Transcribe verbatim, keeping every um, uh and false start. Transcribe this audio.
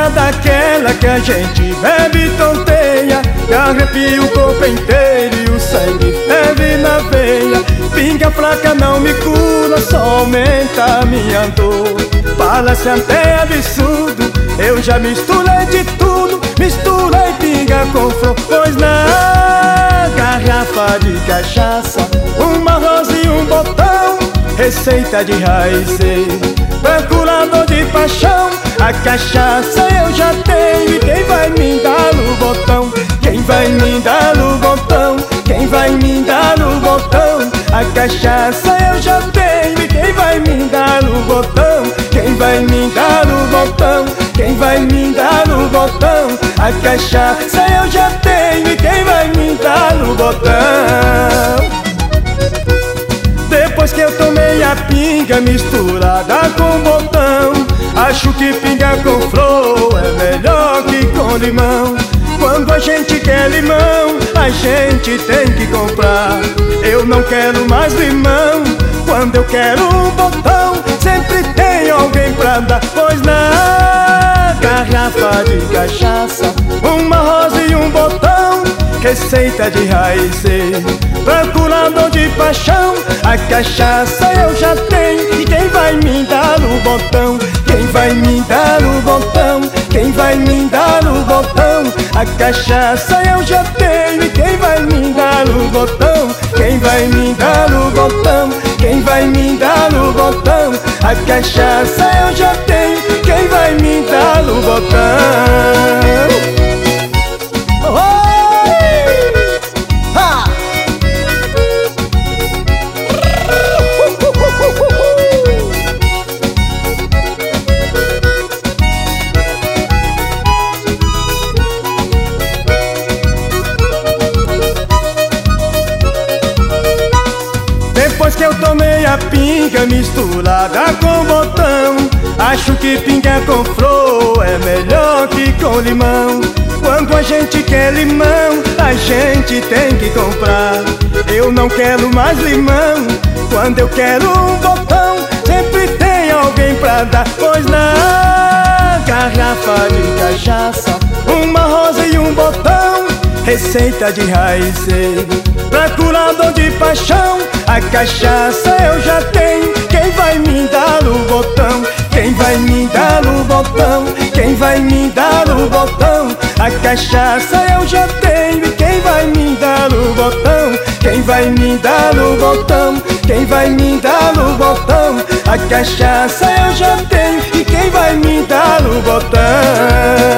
daquela que a gente bebe tonteia, que arrepia o corpo inteiro e o sangue ferve na veia. Pinga fraca não me cura, só aumenta a minha dor. Parece até absurdo, eu já misturei de tudo. Misturei pinga com flor, pois na garrafa de cachaça uma rosa e um botão, receita de raiz, procurador de paixão. A cachaça eu já tenho, e quem vai me dar no botão? Quem vai me dar no botão? Quem vai me dar no botão? A cachaça eu já tenho, e quem vai me dar no botão? Quem vai me dar no botão? Quem vai me dar no botão? A cachaça eu já tenho, e quem vai me dar no botão? Depois que eu tomei a pinga misturada com botão, acho que pinga com flor é melhor que com limão. Quando a gente quer limão, a gente tem que comprar. Eu não quero mais limão, quando eu quero um botão, sempre tem alguém pra dar. Pois na garrafa de cachaça uma rosa e um botão, receita de raiz, procurador de paixão. A cachaça eu já tenho, e quem vai me dar no botão? Quem vai me dar no botão? Quem vai me dar no botão? A cachaça eu já tenho, e quem vai me dar no botão? Quem vai me dar no botão? Quem vai me dar no botão? A cachaça eu já tenho, quem vai me dar no botão? Depois que eu tomei a pinga misturada com botão, acho que pinga com flor é melhor que com limão. Quando a gente quer limão, a gente tem que comprar. Eu não quero mais limão, quando eu quero um botão, sempre tem alguém pra dar. Pois na garrafa de cachaça uma rosa e um botão, receita de raiz, procurador de paixão. A cachaça eu já tenho, quem vai me dar no botão? Quem vai me dar no botão? Quem vai me dar no botão? A cachaça eu já tenho, e quem vai me dar no botão? Quem vai me dar no botão? Quem vai me dar no botão? A cachaça eu já tenho, e quem vai me dar no botão?